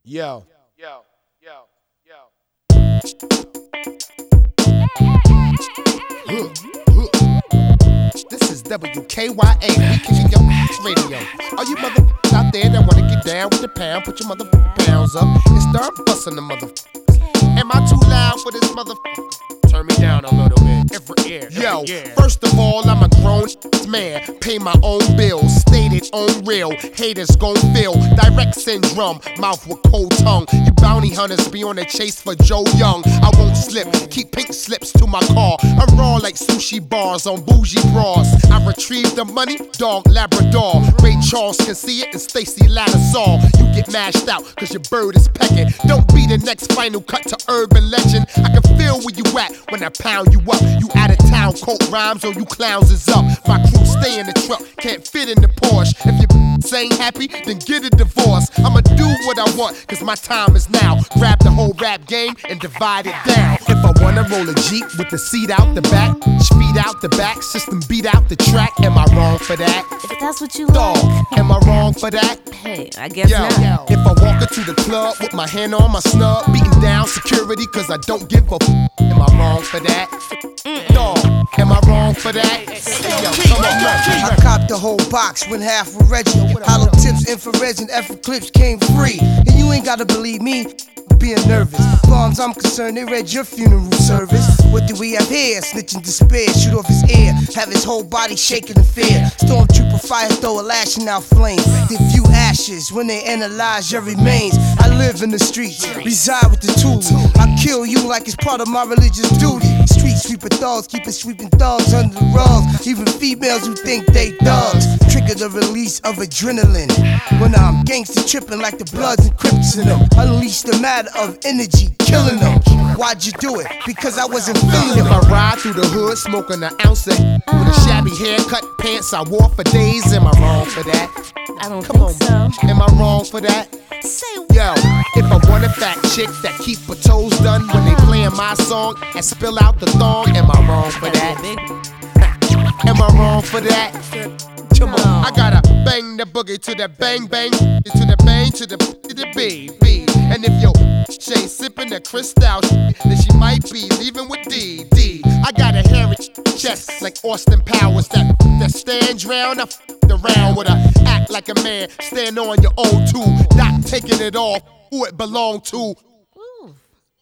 Yo. This is WKYA. We kicking your radio. All you motherfuckers out there that wanna get down with the pound, put your motherfucking pounds up and start busting the motherfuckers. Am I too loud for this motherfucker? Turn me down a little bit. Every ear. Yo, first of all, I'm a grown man. Pay my own bills. Stated on real. Haters gon' feel. Direct syndrome. Mouth with cold tongue. You bounty hunters be on the chase for Joe Young. I won't slip. Keep pink slips to my car. I'm raw like sushi bars on bougie bras. I retrieve the money. Dog Labrador. Ray Charles can see it and Stacy Lattisaw. You get mashed out cause your bird is pecking. Don't be the next final cut to urban legend. I can feel where you at when I pound you up. You out of town, quote rhymes, or you clowns is up. My crew stay in the truck, can't fit in the Porsche. If your ain't happy, then get a divorce. I'ma do what I want, cause my time is now. Grab the whole rap game and divide it down. If I wanna roll a Jeep with the seat out the back, speed out the back, system beat out the track, am I wrong for that? If that's what you Dog, like. am I wrong for that? Hey, I guess not. If I walk into the club with my hand on my snub, beating down security cause I don't give a am I wrong for that? Dog, am I wrong for that? Yo, come on, I copped the whole box, went half with Reggie. Hollow tips, infrareds, and effort clips came free. And you ain't gotta believe me, being nervous. As far as I'm concerned, they read your funeral service. What do we have here? Snitching despair, shoot off his ear, have his whole body shaking in fear. Stormtrooper fire, throw a lashing out flame. They view ashes when they analyze your remains. I live in the streets, reside with the tools. I kill you like it's part of my religious duty. Street sweeper thugs, keeping sweeping thugs under the rugs. Even females who think they thugs trigger the release of adrenaline. When I'm gangster tripping like the Bloods and Crips in them. Unleash the matter of energy, killing them. Why'd you do it? Because I wasn't feeling If it. I ride through the hood smoking an ounce of with a shabby haircut, pants I wore for days, am I wrong for that? I don't Come on, think so. am I wrong for that? Say Yo, if I want a fat chick that keep her toes done when they playing my song and spill out the thong, am I wrong for that? Am I wrong for that? Come on, I gotta bang the boogie to the bang bang, to the bang to the baby. And if yo Shay sipping the crystal, then she might be leaving with D. I got a hairy chest like Austin Powers that stands round. I around with her, act like a man, stand on your own two, not taking it off who it belong to.